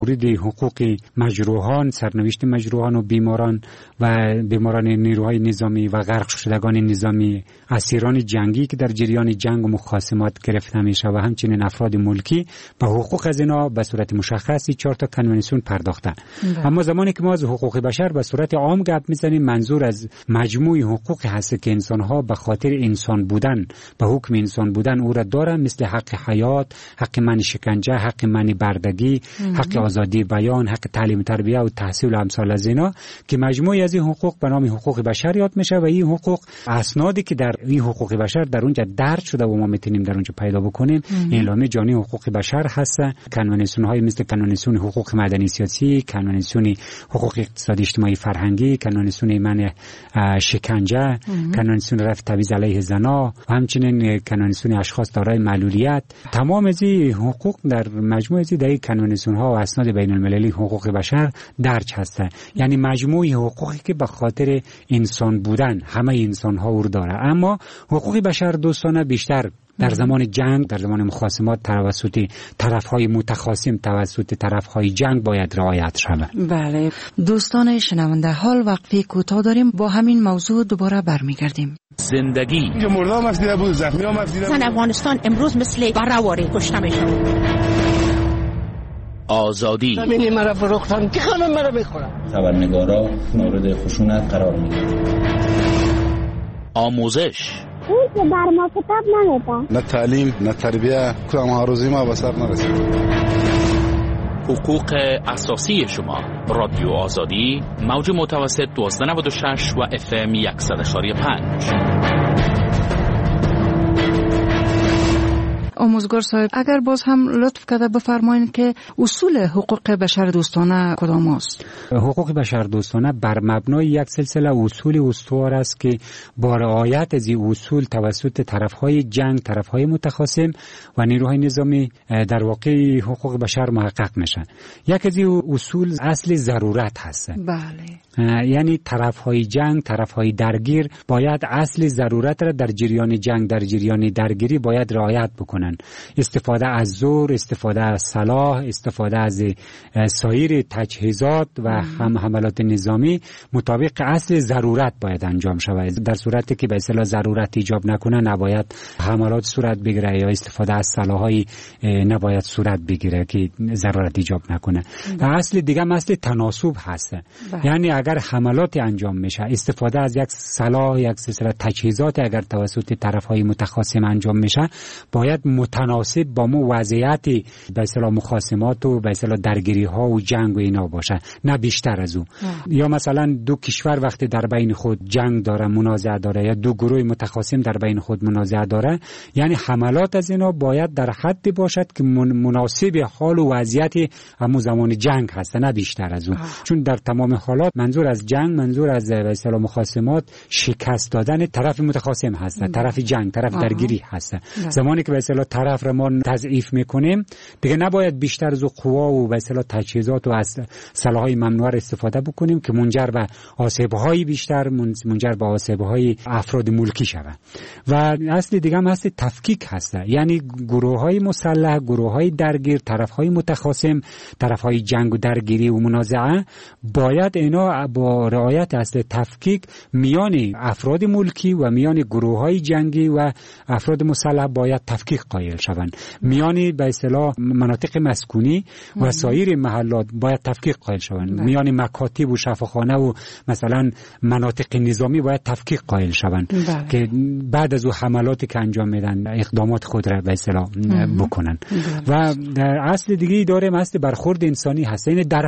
مورد حقوق مجروحان، سرنوشت مجروحان و بیماران نیروهای نظامی و غرق شدگان نظامی، اسیران جنگی که در جریان جنگ و مخاصمات گرفته میشه و همچنین افراد ملکی به حقوق از اینا به صورت مشخصی 4 تا کنوانسیون پرداختن. اما زمانی که ما از حقوق بشر به صورت عام گپ میزنیم، منظور از مجموع حقوق هست که انسان‌ها به خاطر انسان بودن، به حکم انسان بودن او را دارن، مثل حق حیات، حق منع شکنجه، حق منع بردگی، حق آزادی بیان، حق تعلیم تربیه و تحصیل و امثال از اینا، که مجموعی از این حقوق به نام حقوق بشر یاد میشه و این حقوق اسنادی که در این حقوق بشر در اونجا درج شده و ما میتونیم در اونجا پیدا بکنیم، اعلامیه جهانی حقوق بشر هست، کنوانسیون‌های مثل کنوانسیون حقوق مدنی سیاسی، کنوانسیون حقوق اقتصادی اجتماعی فرهنگی، کنوانسیون منع شکنجه، کنوانسیون رفع تبعیض علیه زنان و همچنین کنوانسیون اشخاص دارای معلولیت. تمام از این حقوق در مجموعه از این کنوانسیون‌ها و اسناد بین‌المللی حقوق بشر درج هست. یعنی مجموعه حقوقی که به خاطر انسان بودن همه انسان‌ها او داره. اما حقوق بشر دوستانه بیشتر در زمان جنگ، در زمان مخاصمات توسط طرف‌های متخاصم، توسط طرف‌های جنگ باید رعایت شود. بله دوستان شنونده، حال وقفه کوتاه داریم، با همین موضوع دوباره برمیگردیم. زندگی اینجا مردم افدیده بود، زخمی هم افدیده بود. افغانستان امروز مثل برهواری کشته میشه. آزادی زمینی مرا فروختن که خانم مرا بخورم. خبرنگارا مورد خشونت قرار میگیرند. آموزش اون که بر ما کتاب نمیده، نه تعلیم نه تربیه، کدام هاروزی ما به سر نرسید. حقوق اساسی شما. رادیو آزادی، موج متوسط 1296 و FM 100.5. آموزگار صاحب، اگر باز هم لطف کرده بفرمایید که اصول حقوق بشر دوستانه کدام است؟ حقوق بشر دوستانه بر مبنای یک سلسله اصول استوار است که با رعایت از این اصول توسط طرفهای جنگ، طرفهای متخاصم و نیروهای نظامی در واقع حقوق بشر محقق میشن. یک از این اصول اصل ضرورت هست. بله. یعنی طرفهای جنگ، طرفهای درگیر باید اصل ضرورت را در جریان جنگ، در جریان درگیری باید رعایت بکنن. استفاده از زور، استفاده از سلاح، استفاده از سایر تجهیزات و هم حملات نظامی مطابق اصل ضرورت باید انجام شود. در صورتی که به اصطلاح ضرورت ایجاب نکنه نباید حملات صورت بگیره یا استفاده از سلاح‌های نباید صورت بگیره که ضرورت ایجاب نکنه. اصل دیگه اصل تناسب هست. یعنی اگر حملات انجام میشه، استفاده از یک سلاح، یک سلسله تجهیزات اگر توسط طرف‌های متخاصم انجام میشه، باید متناسب با وضعیت به اصطلاح مخاصمات و به اصطلاح درگیری ها و جنگ و اینا باشه، نه بیشتر از اون. یا مثلا دو کشور وقتی در بین خود جنگ داره، منازعه داره، یا دو گروه متخاصم در بین خود منازعه داره، یعنی حملات از اینا باید در حدی باشد که مناسب حال و وضعیت همون زمان جنگ هست، نه بیشتر از اون. چون در تمام حالات منظور از جنگ، منظور از به اصطلاح مخاصمات شکست دادن طرف متخاصم هست، طرف جنگ، طرف درگیری هست. زمانی که به اصطلاح طرف را ما تضعیف میکنیم، دیگه نباید بیشتر از قوا و به اصطلاح تجهیزات و از سلاح‌های ممنوعه استفاده بکنیم که منجر به آسیب‌های بیشتر، منجر به آسیب‌های افراد ملکی شود. و اصل دیگه هم هست تفکیک هست، یعنی گروه‌های مسلح، گروه‌های درگیر، طرف‌های متخاصم، طرف‌های جنگ و درگیری و منازعه باید اینا با رعایت اصل تفکیک میان افراد ملکی و میان گروه‌های جنگی و افراد مسلح باید تفکیک قائل شوند. میان به اصطلاح مناطق مسکونی و سایر محلات باید تفکیک قائل شوند. میان مکاتب و شفاخانه و مثلا مناطق نظامی باید تفکیک قائل شوند که بعد از حملاتی که انجام میدن اقدامات خود را به اصطلاح بکنن. و در اصل دیگه داره اصل برخورد انسانی هست. یعنی در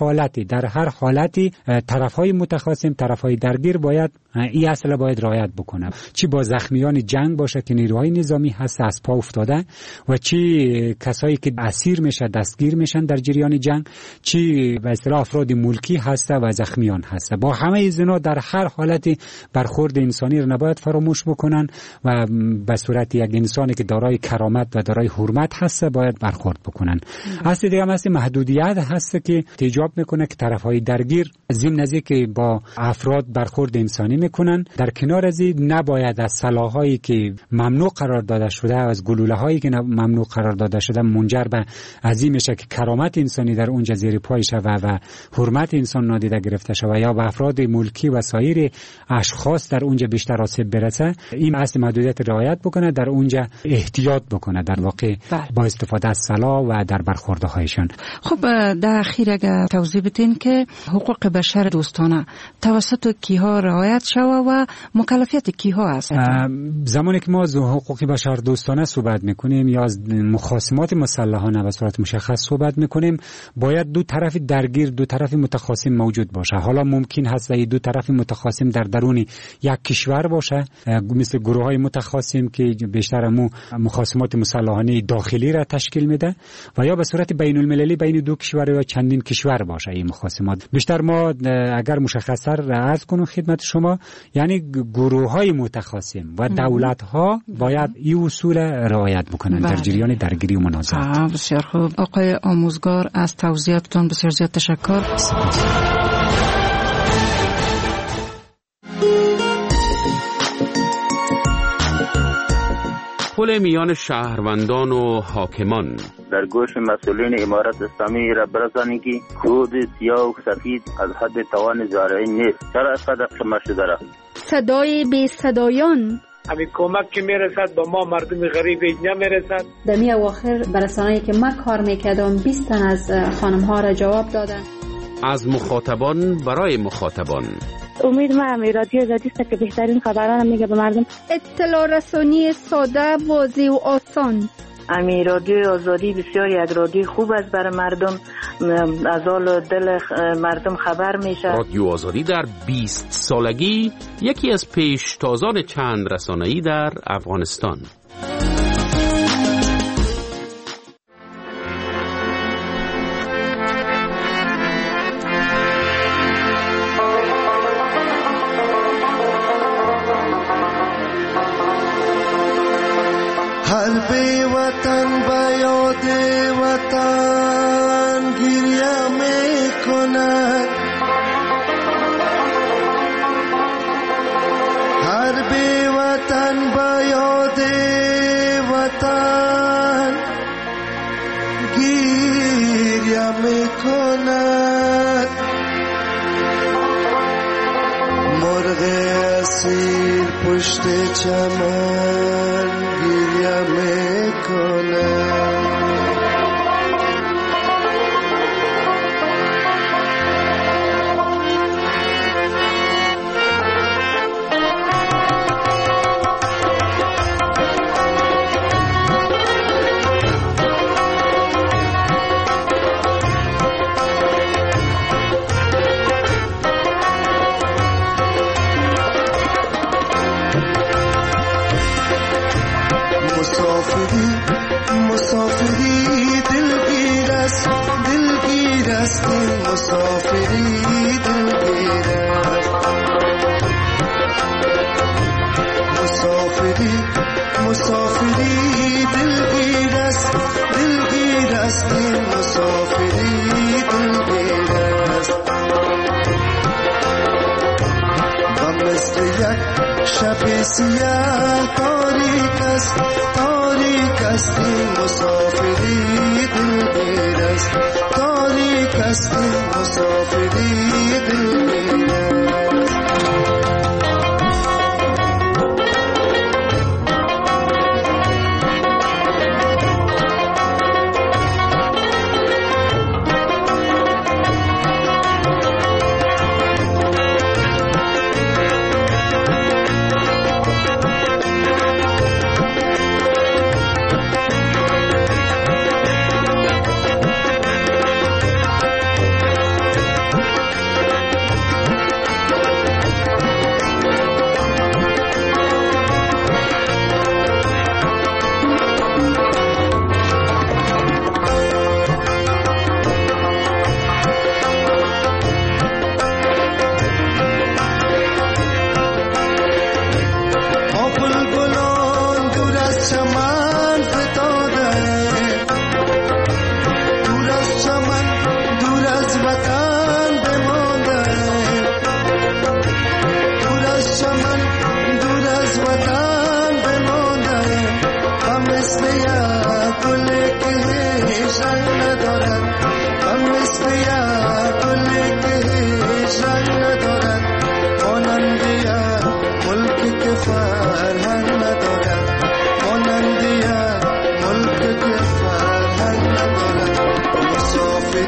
هر حالتی طرفهای متخاصم، طرفهای درگیر باید این اصل باید رعایت بکنن. چی با زخمیان جنگ باشه که نیروهای نظامی هست از پا افتاده، و چی کسایی که اسیر میشه، دستگیر میشن در جریان جنگ، چی به اصطلاح افراد ملکی هست و زخمیان هست. با همه اینا در هر حالتی برخورد انسانی رو نباید فراموش بکنن و به صورت یک انسانی که دارای کرامت و دارای حرمت هست باید برخورد بکنن. اصل دیگه هم محدودیت هست که ایجاب میکنه که طرفهای درگیر ضمن از اینکه با افراد برخورد انسانی میکنن، در کنار از این نباید از سلاح‌هایی که ممنوع قرار داده شده، از گلوله هایی که ممنوع قرار داده شده منجر به ازی میشه که کرامت انسانی در اونجا زیر پای شود و حرمت انسان نادیده گرفته شود یا به افراد ملکی و سایر اشخاص در اونجا بیشتر آسیب برسه، این اصل محدودیت رعایت بکنه، در اونجا احتیاط بکنه در واقع با استفاده از سلاح و در برخورده هایشان. خب در اخیر اگر توضیح بدین که حقوق بشر دوستانه توسط کیها رعایت شود و مکلفیت کیها است؟ زمانی که ما از حقوق بشر دوستانه صحبت میکنیم یا از مخاصمات مسلحانه به صورت مشخص صحبت میکنیم، باید دو طرف درگیر، دو طرف متخاصم موجود باشه. حالا ممکن هست این دو طرف متخاصم در درون یک کشور باشه، مثل گروه های متخاصم که بیشتر مخاصمات مسلحانه داخلی را تشکیل میده، و یا به صورت بین المللی بین دو کشور یا چندین کشور باشه این مخاصمات. بیشتر ما اگر مشخص‌تر عرض کنم خدمت شما، یعنی گروه های متخاصم و دولت ها باید این اصول رعایت بکنن در جریان درگیری و منازعات. بسیار خوب آقای آموزگار، از توضیحاتتون بسیار زیاد تشکر. پل میان شهروندان و حاکمان در گوش مسئولین امارت اسلامی را برسانید که خود سیاه و سفید از حد توان زارعی نیست. چرا صدق شما شده را صدای بی صدایان همین کمک که میرسد با ما مردم غریب نمیرسد. در می اواخر برسانه‌ای که من کار میکردم 20 تن از خانم ها را جواب دادن. از مخاطبان برای مخاطبان. امید من رادیو آزادی است که بهترین خبران میگه به مردم. اطلاع رسانی ساده، واضح و آسان. امی رادیو آزادی بسیار یک رادیو خوب است برای مردم، از حال دل مردم خبر میشه. رادیو آزادی در 20 سالگی یکی از پیشتازان چند رسانه‌ای در افغانستان. قلبی وطن با یاد وطن گریه می کند، هر بی وطن با یاد وطن گریه می کند، مرغ اسیر پشت چمن گریه می کند. مسافری دلگیر است، دلگیر است این مسافری دلگیر است، مسافری دلگیر است، دلگیر است این مسافری دلگیر است. و مثل یک شب سیاه تاریک است، تاریک است این مسافری دلگیر است، تاریک است این مسافری دلگیر است.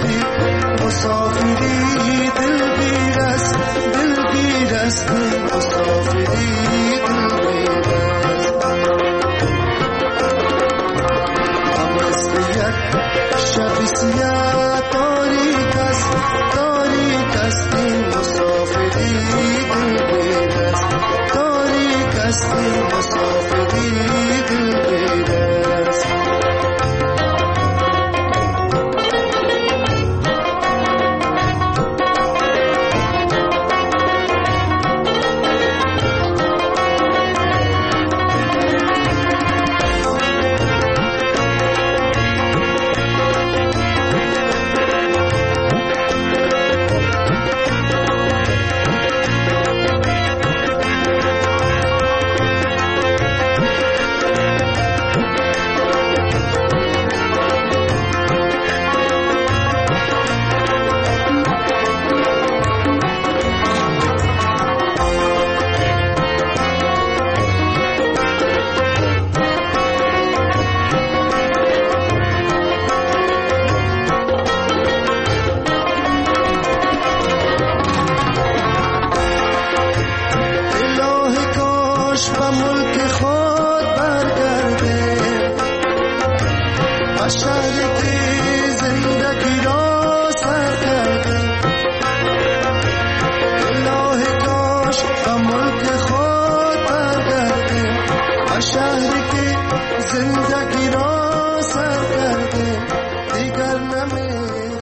مسافری